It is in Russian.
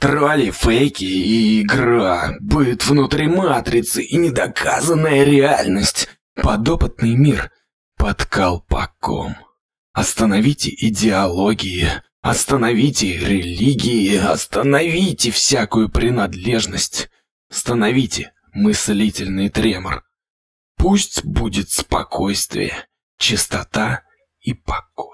Тролли, фейки и игра, быт внутри матрицы и недоказанная реальность. Подопытный мир под колпаком. Остановите идеологии, остановите религии, остановите всякую принадлежность. Остановите мыслительный тремор. Пусть будет спокойствие, чистота и покой.